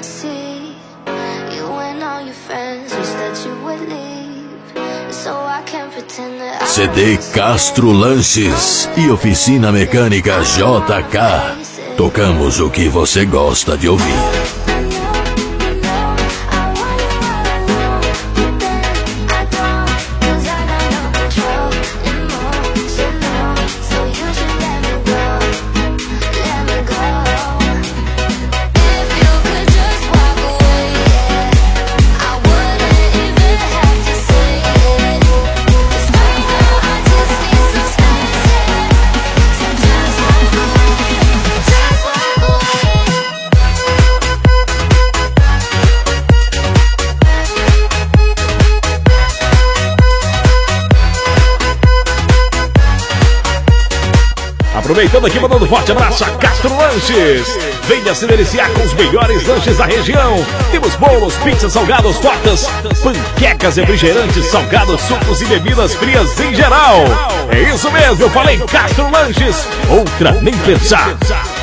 CD Castro Lanches e Oficina Mecânica JK. Tocamos o que você gosta de ouvir. Aproveitando aqui, mandando um forte abraço a Castro Lanches. Venha se deliciar com os melhores lanches da região. Temos bolos, pizzas, salgados, tortas, panquecas, refrigerantes, salgados, sucos e bebidas frias em geral. É isso mesmo, eu falei Castro Lanches. Outra nem pensar.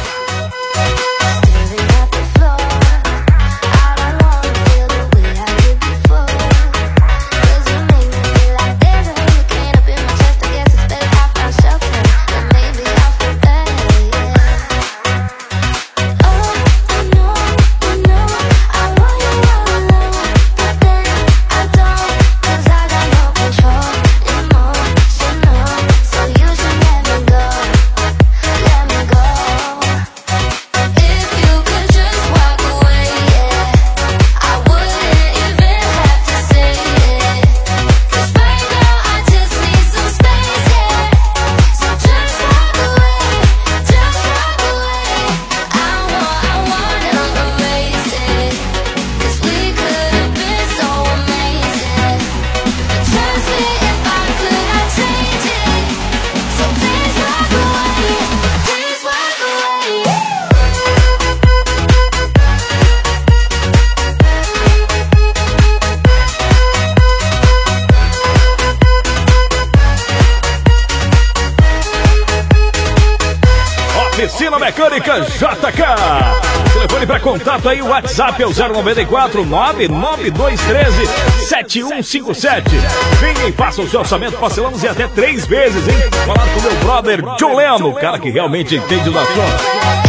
Oficina Mecânica JK. Telefone para contato aí, o WhatsApp é o 094 99213 7157. Venha e faça o seu orçamento, parcelamos em até 3 vezes, hein? Falar com o meu brother John Leno, o cara que realmente entende do assunto.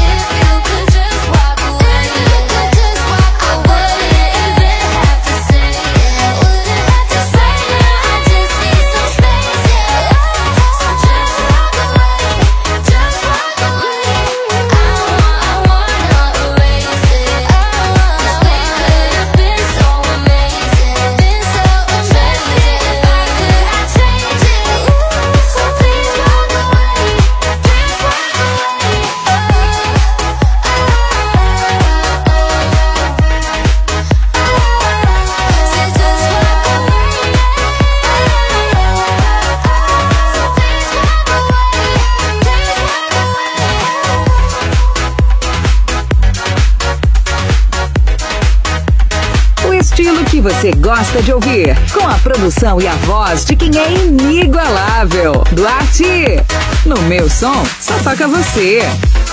Estilo que você gosta de ouvir, com a produção e a voz de quem é inigualável. Duarte, no meu som, só toca você.